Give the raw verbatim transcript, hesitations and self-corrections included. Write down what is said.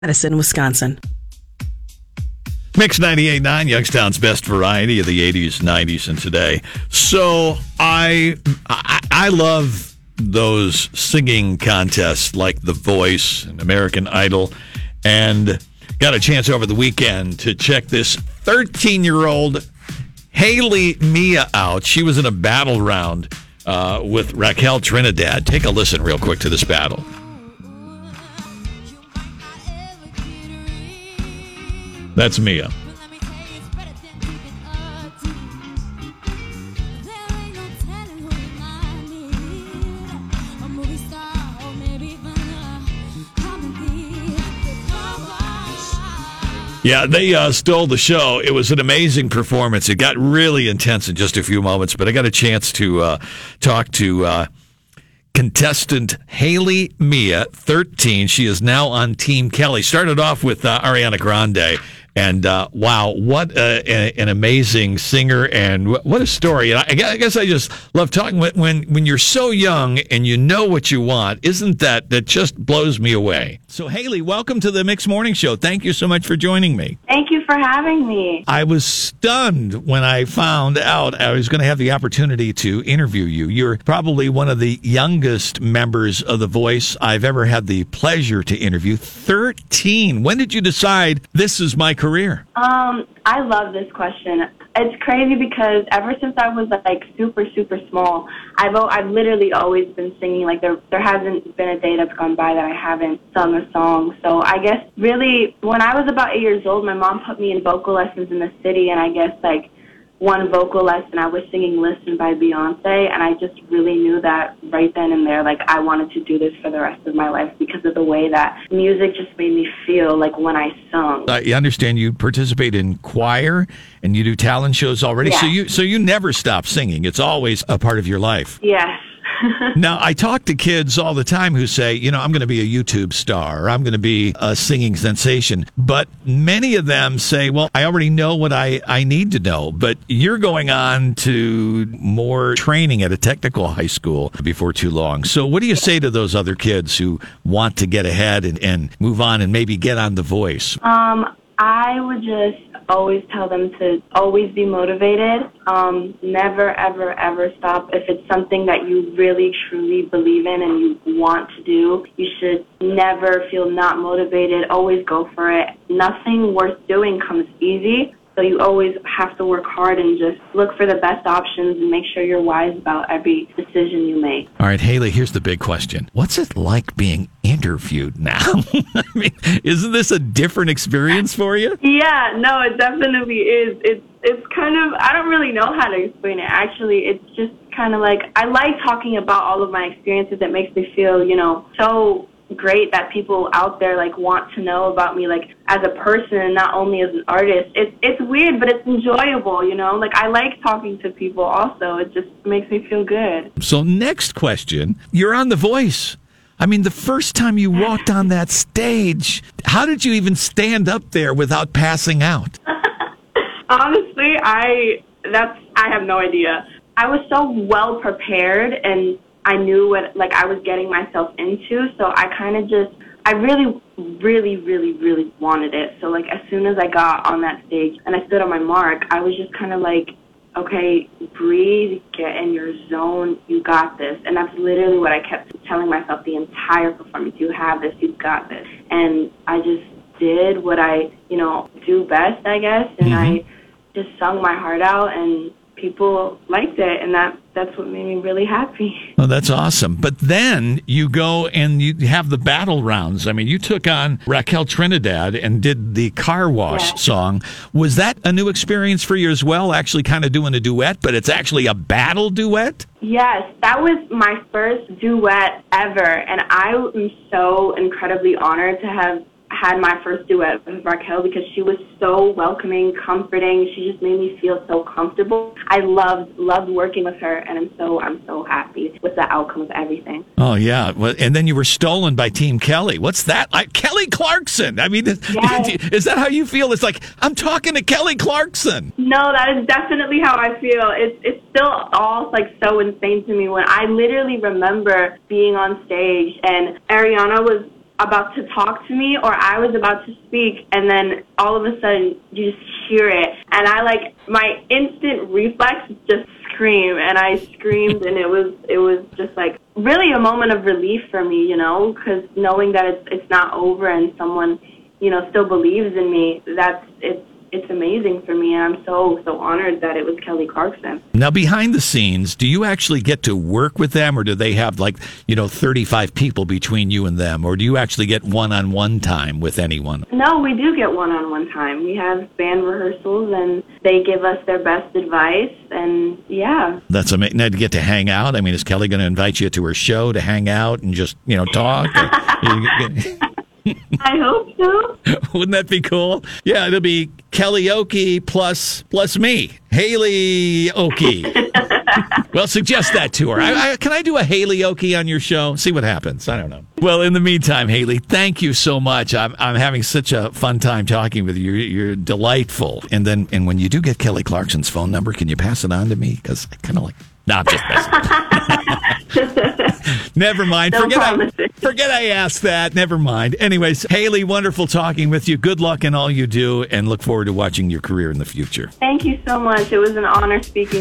Madison, Wisconsin. Mix ninety-eight point nine, Youngstown's best variety of the eighties, nineties, and today. So I, I I love those singing contests like The Voice and American Idol, and got a chance over the weekend to check this thirteen-year-old Haley Mia out. She was in a battle round uh, with Raquel Trinidad. Take a listen real quick to this battle. That's Mia. Yeah, they uh, stole the show. It was an amazing performance. It got really intense in just a few moments, but I got a chance to uh, talk to uh, contestant Haley Mia, thirteen. She is now on Team Kelly. Started off with uh, Ariana Grande. And uh, wow, what a, a, an amazing singer, and what, what a story! And I, I guess I just love talking when, when when you're so young and you know what you want. Isn't that that just blows me away? So Haley, welcome to the Mix Morning Show. Thank you so much for joining me. Thank you for having me. I was stunned when I found out I was going to have the opportunity to interview you. You're probably one of the youngest members of The Voice I've ever had the pleasure to interview. thirteen. When did you decide this is my career? Um, I love this question. It's crazy because ever since I was like super, super small, I've I've literally always been singing. Like there there hasn't been a day that's gone by that I haven't sung a song. So I guess really when I was about eight years old, my mom put me in vocal lessons in the city, and I guess like one vocal lesson I was singing Listen by Beyonce, and I just really knew that right then and there, like I wanted to do this for the rest of my life because of the way that music just made me feel like when I sung. I understand you participate in choir and you do talent shows already, Yeah. so you so you never stop singing. It's always a part of your life. Yes. Now, I talk to kids all the time who say, you know, I'm going to be a YouTube star, or I'm going to be a singing sensation. But many of them say, well, I already know what I, I need to know. But you're going on to more training at a technical high school before too long. So what do you say to those other kids who want to get ahead and, and move on and maybe get on The Voice? Um, I would just always tell them to always be motivated. Um, never, ever, ever stop. If it's something that you really, truly believe in and you want to do, you should never feel not motivated. Always go for it. Nothing worth doing comes easy. So you always have to work hard and just look for the best options and make sure you're wise about every decision you make. All right, Haley, here's the big question. What's it like being interviewed now? I mean, isn't this a different experience for you? Yeah, no, it definitely is. It's it's kind of, I don't really know how to explain it. Actually, it's just kind of like, I like talking about all of my experiences. It makes me feel, you know, so great that people out there like want to know about me like as a person and not only as an artist. It's it's weird, but it's enjoyable, you know? Like I like talking to people also. It just makes me feel good. So next question, you're on The Voice. I mean, the first time you walked on that stage, how did you even stand up there without passing out? Honestly, I that's I have no idea. I was so well prepared and I knew what, like, I was getting myself into, so I kind of just, I really, really, really, really wanted it. So, like, as soon as I got on that stage and I stood on my mark, I was just kind of like, okay, breathe, get in your zone, you got this. And that's literally what I kept telling myself the entire performance. You have this, you got this. And I just did what I, you know, do best, I guess, and mm-hmm. I just sung my heart out, and people liked it, and that that's what made me really happy. Oh, that's awesome. But then you go and you have the battle rounds. I mean, you took on Raquel Trinidad and did the Car Wash yeah. song. Was that a new experience for you as well, actually kind of doing a duet, but it's actually a battle duet? Yes, that was my first duet ever, and I am so incredibly honored to have had my first duet with Raquel because she was so welcoming, comforting. She just made me feel so comfortable. I loved loved working with her, and I'm so I'm so happy with the outcome of everything. Oh yeah, well, and then you were stolen by Team Kelly. What's that? Like Kelly Clarkson. I mean, yes. Is that how you feel? It's like I'm talking to Kelly Clarkson. No, that is definitely how I feel. It's it's still all like so insane to me when I literally remember being on stage and Ariana was about to talk to me or I was about to speak, and then all of a sudden you just hear it. And I like, my instant reflex is just scream, and I screamed, and it was it was just like really a moment of relief for me, you know, because knowing that it's it's not over and someone, you know, still believes in me, that's it's it's amazing for me, and I'm so so honored that it was Kelly Clarkson. Now, behind the scenes, do you actually get to work with them, or do they have like, you know, thirty-five people between you and them, or do you actually get one-on-one time with anyone? No, we do get one-on-one time. We have band rehearsals, and they give us their best advice, and yeah. That's amazing. Now, to get to hang out, I mean, is Kelly going to invite you to her show to hang out and just, you know, talk? I hope so. Wouldn't that be cool? Yeah, it'll be Kelly Oki plus plus me, Haley Oki. Well, suggest that to her. I, I, can I do a Haley Oki on your show? See what happens. I don't know. Well, in the meantime, Haley, thank you so much. I'm I'm having such a fun time talking with you. You're, you're delightful. And then, and when you do get Kelly Clarkson's phone number, can you pass it on to me? Because I kind of like. No, I'm just messing. Never mind. No forget promises. I, forget I asked that. Never mind. Anyways, Haley, wonderful talking with you. Good luck in all you do, and look forward to watching your career in the future. Thank you so much. It was an honor speaking